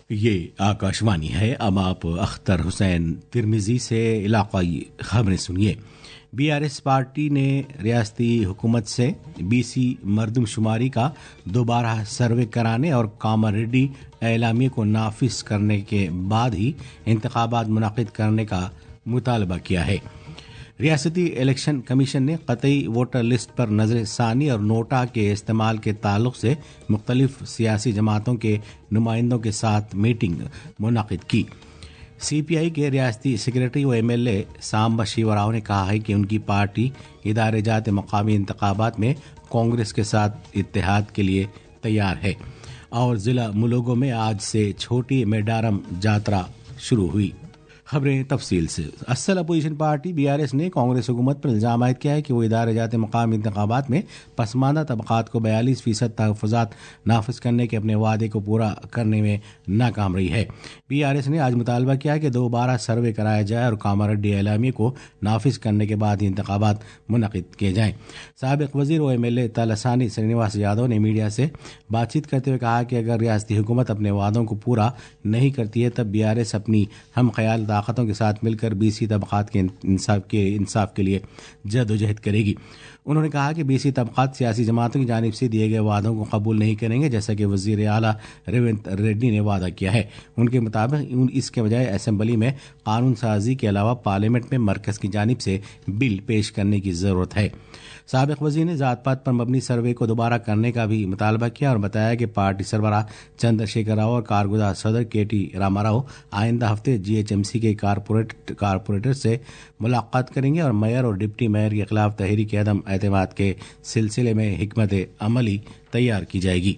یہ آکاشوانی ہے. اب آپ اختر حسین ترمزی سے علاقائی خبریں سنیے. بی آر ایس پارٹی نے ریاستی حکومت سے بی سی مردم شماری کا دوبارہ سروے کرانے اور کاماریڈی اعلامیے کو نافذ کرنے کے بعد ہی انتخابات منعقد کرنے کا مطالبہ کیا ہے. ریاستی الیکشن کمیشن نے قطعی ووٹر لسٹ پر نظر ثانی اور نوٹا کے استعمال کے تعلق سے مختلف سیاسی جماعتوں کے نمائندوں کے ساتھ میٹنگ منعقد کی. سی پی آئی کے ریاستی سیکریٹری و ایم ایل اے سامبا شیوا راؤ نے کہا ہے کہ ان کی پارٹی ادارے جاتے مقامی انتخابات میں کانگریس کے ساتھ اتحاد کے لیے تیار ہے اور ضلع ملوگوں میں آج سے چھوٹی میڈارم جاترا شروع ہوئی. خبریں تفصیل سے. اصل opposition party B R S نے کانگریس حکومت پر الزام عائد کیا ہے کہ وہ ادارے جاتے مقامی انتخابات میں پسماندہ طبقات کو 42% تحفظات نافذ کرنے کے اپنے وعدے کو پورا کرنے میں ناکام رہی ہے. بی آر ایس نے آج مطالبہ کیا کہ دوبارہ سروے کرایا جائے اور کاماریڈی اعلامیے کو نافذ کرنے کے بعد ہی انتخابات منعقد کیے جائیں. سابق وزیر و M L A Talasani Srinivas Yadav نے میڈیا سے بات چیت کرتے ہوئے کہا کہ اگر ریاستی حکومت اپنے وعدوں کو پورا نہیں کرتی ہے تب بی آر ایس اپنی ہم خیال طاقتوں کے ساتھ مل کر بی سی طبقات کے انصاف کے لیے جدوجہد کرے گی. انہوں نے کہا کہ بی سی طبقات سیاسی جماعتوں کی جانب سے دیے گئے وعدوں کو قبول نہیں کریں گے جیسا کہ وزیر اعلیٰ ریونت ریڈی نے وعدہ کیا ہے. ان کے مطابق اس کے بجائے اسمبلی میں قانون سازی کے علاوہ پارلیمنٹ میں مرکز کی جانب سے بل پیش کرنے کی ضرورت ہے. سابق وزیر نے ذات پات پر مبنی سروے کو دوبارہ کرنے کا بھی مطالبہ کیا اور بتایا کہ پارٹی سربراہ چندر شیکھر راؤ اور کارگزار صدر کے ٹی راما راؤ آئندہ ہفتے جی ایچ ایم سی کے کارپوریٹر سے ملاقات کریں گے اور میئر اور ڈپٹی میئر کے خلاف تحریک عدم اعتماد کے سلسلے میں حکمت عملی تیار کی جائے گی.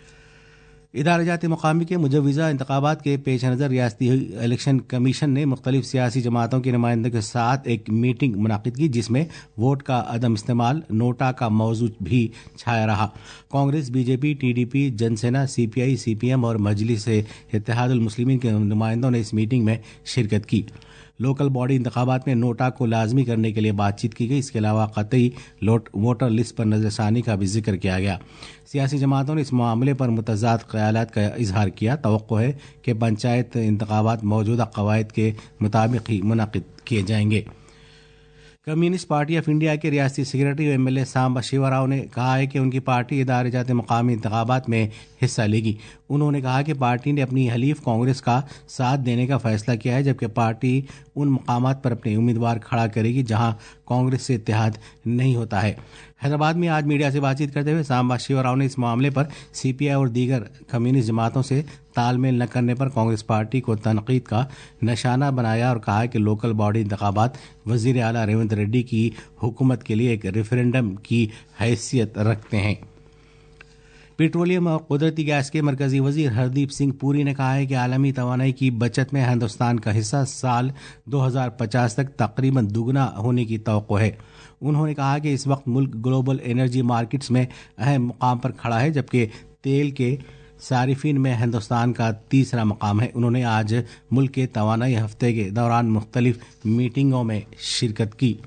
ادارے جاتے مقامی کے مجوزہ انتخابات کے پیش نظر ریاستی الیکشن کمیشن نے مختلف سیاسی جماعتوں کے نمائندوں کے ساتھ ایک میٹنگ منعقد کی جس میں ووٹ کا عدم استعمال نوٹا کا موضوع بھی چھایا رہا. Congress, B J P, T D P, Jana Sena, سی پی آئی، سی پی ایم اور مجلس اتحاد المسلمین کے نمائندوں نے اس میٹنگ میں شرکت کی. لوکل باڈی انتخابات میں نوٹا کو لازمی کرنے کے لیے بات چیت کی گئی. اس کے علاوہ قطعی ووٹر لسٹ پر نظر ثانی کا بھی ذکر کیا گیا. سیاسی جماعتوں نے اس معاملے پر متضاد خیالات کا اظہار کیا. توقع ہے کہ پنچایت انتخابات موجودہ قواعد کے مطابق ہی منعقد کیے جائیں گے. کمیونسٹ پارٹی آف انڈیا کے ریاستی سیکریٹری و ایم ایل اے سامبا شیوا راؤ نے کہا ہے کہ ان کی پارٹی ادارے جاتے مقامی انتخابات میں حصہ لے گی. انہوں نے کہا کہ پارٹی نے اپنی حلیف کانگریس کا ساتھ دینے کا فیصلہ کیا ہے جبکہ پارٹی ان مقامات پر اپنے امیدوار کھڑا کرے گی جہاں کانگریس سے اتحاد نہیں ہوتا ہے. حیدرآباد میں آج میڈیا سے بات چیت کرتے ہوئے سامبا شیوا راؤ نے اس معاملے پر سی پی آئی اور دیگر کمیونسٹ جماعتوں سے تال میل نہ کرنے پر کانگریس پارٹی کو تنقید کا نشانہ بنایا اور کہا کہ لوکل باڈی انتخابات وزیر اعلیٰ ریونت ریڈی کی حکومت کے لیے ایک ریفرینڈم کی حیثیت رکھتے ہیں. پیٹرولیم اور قدرتی گیس کے مرکزی وزیر ہردیپ سنگھ پوری نے کہا ہے کہ عالمی توانائی کی بچت میں ہندوستان کا حصہ سال 2050 تک تقریباً دوگنا ہونے کی توقع ہے. انہوں نے کہا کہ اس وقت ملک گلوبل انرجی مارکیٹس میں اہم مقام پر کھڑا ہے جبکہ تیل کے صارفین میں ہندوستان کا تیسرا مقام ہے. انہوں نے آج ملک کے توانائی ہفتے کے دوران مختلف میٹنگوں میں شرکت کی.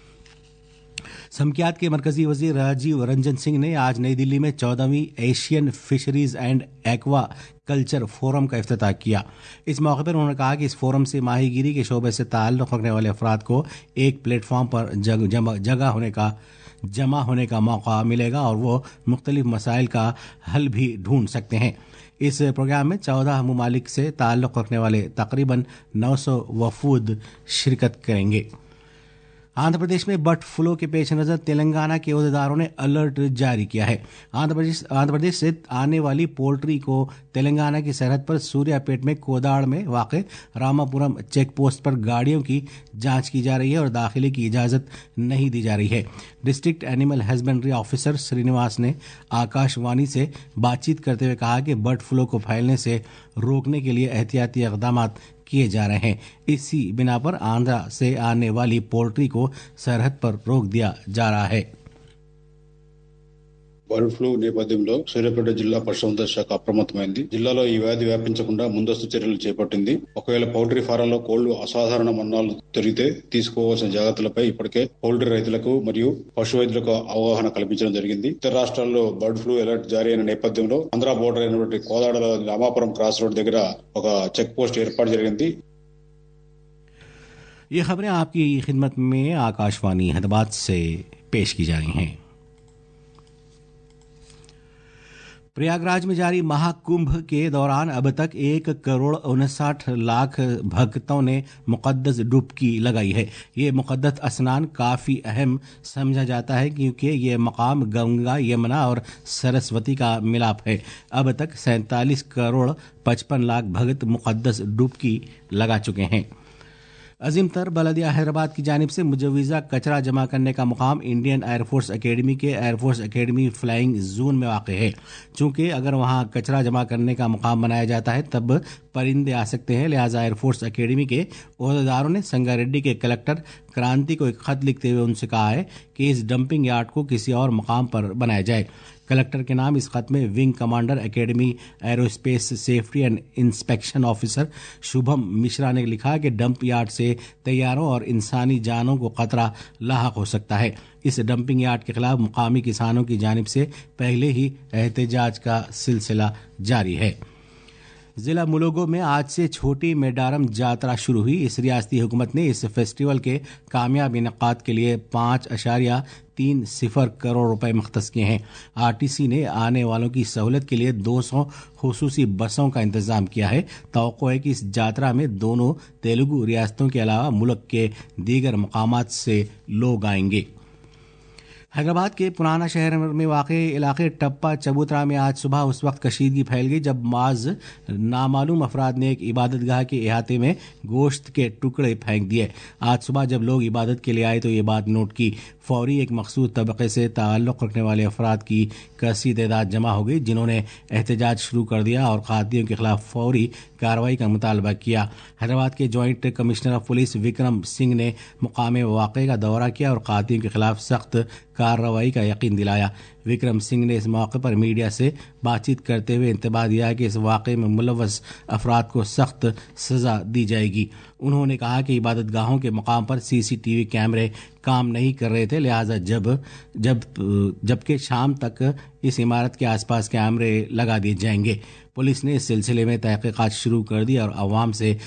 سمکیات کے مرکزی وزیر راجیو رنجن سنگھ نے آج نئی دلی میں 14ویں Asian fisheries and aquaculture forum کا افتتاح کیا. اس موقع پر انہوں نے کہا کہ اس فورم سے ماہی گیری کے شعبے سے تعلق رکھنے والے افراد کو ایک پلیٹ فارم پر جمع ہونے کا موقع ملے گا اور وہ مختلف مسائل کا حل بھی ڈھونڈ سکتے ہیں. اس پروگرام میں 14 ممالک سے تعلق رکھنے والے تقریباً 900 وفود شرکت کریں گے. آندھرا پردیش میں برڈ فلو کے پیش نظر تلنگانہ کے عہدیداروں نے الرٹ جاری کیا ہے. آندھرا پردیش سے آنے والی پولٹری کو تلنگانہ کی سرحد پر سوریا پیٹ میں کوداڑ میں واقع راماپورم چیک پوسٹ پر گاڑیوں کی جانچ کی جا رہی ہے اور داخلے کی اجازت نہیں دی جا رہی ہے. District animal husbandry officer Srinivas نے آکاش وانی سے بات چیت کرتے ہوئے کہا کہ برڈ فلو کو پھیلنے سے روکنے کے لیے احتیاطی اقدامات کیے جا رہے ہیں. اسی بنا پر آندھرا سے آنے والی پولٹری کو سرحد پر روک دیا جا رہا ہے. బర్డ్ ఫ్లూ నేపథ్యంలో సూర్యాపేట జిల్లా పశుసంవర్ధక శాఖ అప్రమత్తమైంది. జిల్లాలో ఈ వ్యాధి వ్యాపించకుండా ముందస్తు చర్యలు చేపట్టింది. ఒకవేళ పౌల్ట్రీ ఫారంలో కోళ్లు అసాధారణ మరణాలు జరిగితే తీసుకోవాల్సిన జాగ్రత్తలపై ఇప్పటికే పౌల్ట్రీ రైతులకు మరియు పశు వైద్యులకు అవగాహన కల్పించడం జరిగింది. ఇతర రాష్ట్రాల్లో బర్డ్ ఫ్లూ అలర్ట్ జారీ అయిన నేపథ్యంలో ఆంధ్ర బోర్డర్ అయినటువంటి కోదాడలో రామాపురం క్రాస్ రోడ్ దగ్గర ఒక చెక్ పోస్ట్ ఏర్పాటు జరిగింది. ये खबरें आपकी खिदमत में आकाशवाणी हैदराबाद से पेश की जा रही हैं। प्रयागराज में जारी महाकुंभ के दौरान अब तक 1,59,00,000 भक्तों ने मुक़द्दस डुबकी लगाई है। ये मुक़द्दस स्नान काफ़ी अहम समझा जाता है क्योंकि ये मकाम गंगा, यमुना और सरस्वती का मिलाप है। अब तक 47,55,00,000 भक्त मुक़द्दस डुबकी लगा चुके हैं। अजीमतर बलदिया हैदराबाद की जानिब से मुजवज़ा कचरा जमा करने का मुकाम इंडियन एयरफोर्स एकेडमी के एयरफोर्स एकेडमी फ्लाइंग जोन में वाक़ है। चूँकि अगर वहाँ कचरा जमा करने का मुकाम बनाया जाता है तब परिंदे आ सकते हैं, लिहाजा एयरफोर्स एकेडमी के ओहदेदारों ने संगारेड्डी के कलेक्टर क्रांति को एक ख़त लिखते हुए उनसे कहा है कि इस डंपिंग यार्ड को किसी और मुकाम पर बनाया जाए। कलेक्टर के नाम इस खत में wing commander academy aerospace safety and inspection officer Shubham Mishra ने लिखा कि डंप यार्ड से तैयारों और इंसानी जानों को खतरा लाहक हो सकता है। इस डंपिंग यार्ड के खिलाफ मुकामी किसानों की जानिब से पहले ही एहतजाज का सिलसिला जारी है। जिला मुलोगो में आज से छोटी मेडारम यात्रा शुरू हुई। इस रियासती हुकूमत ने इस फेस्टिवल के कामयाब इनेकाद के लिए 5.30 करोड़ रुपए मुख्तस किए हैं। आरटीसी ने आने वालों की सहूलत के लिए 200 खुसूसी बसों का इंतजाम किया है। तवक्को है कि इस यात्रा में दोनों तेलुगु रियासतों के अलावा मुल्क के दीगर मकामात से लोग आएंगे। हैदराबाद के पुराना शहर में वाक़े इलाके टप्पा चबूतरा में आज सुबह उस वक्त कशीदगी फैल गई जब माज नामालूम अफराद ने एक इबादतगाह के अहाते में गोश्त के टुकड़े फेंक दिए। आज सुबह जब लोग इबादत के लिए आए तो ये बात नोट की। फौरी एक मखसूस तबके से ताल्लुक़ रखने वाले अफराद की कसी तादाद जमा हो गई जिन्होंने एहतजाज शुरू कर दिया और खादियों के खिलाफ फौरी कार्रवाई का मुतालबा किया। हैदराबाद के joint commissioner of police Vikram Singh ने मुकाम वाक़े का दौरा किया और खादियों के खिलाफ सख्त कार्रवाई का यकीन दिलाया। विक्रम सिंह ने इस मौके पर मीडिया से बातचीत करते हुए इंतबाह दिया कि इस वाक़े में मुलव्वस अफराद को सख्त सज़ा दी जाएगी। उन्होंने कहा कि इबादतगाहों के मकाम पर सीसीटीवी कैमरे काम नहीं कर रहे थे, लिहाजा जबकि शाम तक इस इमारत के आसपास कैमरे लगा दिए जाएंगे। पुलिस ने इस सिलसिले में तहक़ीक़ात शुरू कर दी और आवाम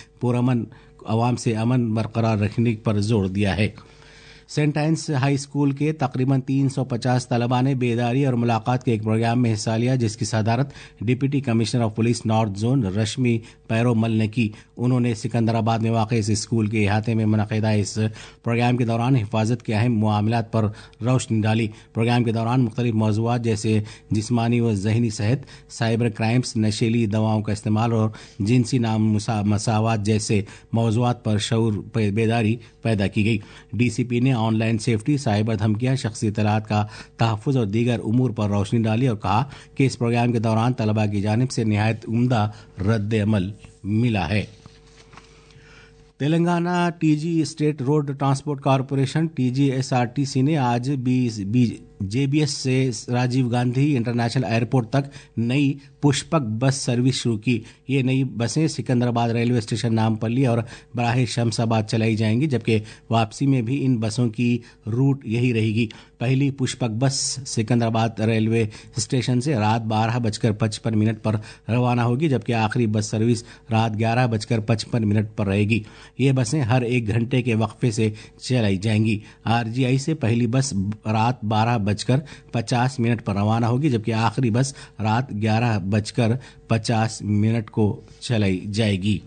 से अमन बरकरार रखने पर जोर दिया है। सेंट एंस हाई स्कूल के तकरीबन 350 तलबा ने बेदारी और मुलाकात के एक प्रोग्राम में हिस्सा लिया जिसकी सदारत deputy commissioner of police north zone Rashmi Perumal ने की। उन्होंने सिकंदराबाद में वाक़ इस स्कूल के अहाते में मुनक़िदा इस प्रोग्राम के दौरान हिफाजत के अहम मामलात पर रोशनी डाली। प्रोग्राम के दौरान मुख्तलिफ मौज़ूआत जैसे जिस्मानी व ज़हनी सेहत, साइबर क्राइम्स, नशीली दवाओं का इस्तेमाल और जिनसी मसावात जैसे मौज़ूआत पर शऊर बेदारी पैदा की गई। DCP ने ऑनलाइन सेफ्टी, साइबर धमकियां, शख्सी इत्तलात का तहफ़्फ़ुज़ और दीगर उमूर पर रोशनी डाली और कहा कि इस प्रोग्राम के दौरान तलबा की जानिब से निहायत उम्दा रद्द अमल मिला है। Telangana TG state road transport corporation TGSRTC ने आज JBS से राजीव गांधी इंटरनेशनल एयरपोर्ट तक नई पुष्पक बस सर्विस शुरू की। ये नई बसें सिकंदराबाद रेलवे स्टेशन नामपल्ली और बराह शमशाबाद चलाई जाएंगी जबकि वापसी में भी इन बसों की रूट यही रहेगी। पहली पुष्पक बस सिकंदराबाद रेलवे स्टेशन से रात 12:55 पर रवाना होगी जबकि आखिरी बस सर्विस रात 11:55 पर रहेगी। ये बसें हर 1 घंटे के वक्फे से चलाई जाएंगी। RGI से पहली बस रात 12:50 पर रवाना होगी जबकि आखिरी बस रात 11:50 को चलाई जाएगी।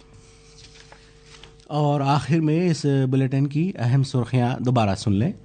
और आखिर में इस बुलेटिन की अहम सुर्खियां दोबारा सुन लें।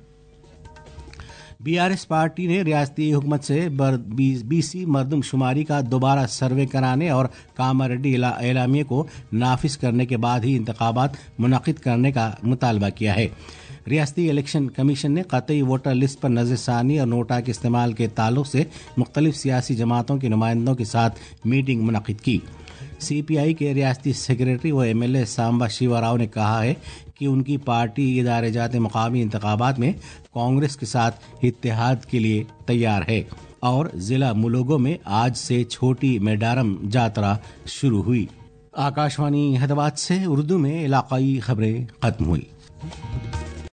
BRS पार्टी ने रियासती हुकूमत से BC मरदमशुमारी का दोबारा सर्वे कराने और कामारेड्डी एलामिया को नाफिज करने के बाद ही इंतखाबात मुनक़िद करने का मुतालबा किया है। रियासती इलेक्शन कमीशन ने क़तई वोटर लिस्ट पर नज़रसानी और नोटा के इस्तेमाल के ताल्लुक़ से मुख्तलिफ सियासी जमातों के नुमाइंदों के साथ मीटिंग मुनक़िद की। CPI के रियासती सेक्रेटरी व MLA सांबा शिवा राव ने कहा है कि उनकी पार्टी इदारे जाते मुकामी इंतखाबात में कांग्रेस के साथ इत्तेहाद के लिए तैयार है। اور ضلع ملوگو میں آج سے چھوٹی میڈارم جاترا شروع ہوئی۔ آکاشوانی حیدرآباد سے اردو میں علاقائی خبریں ختم ہوئی۔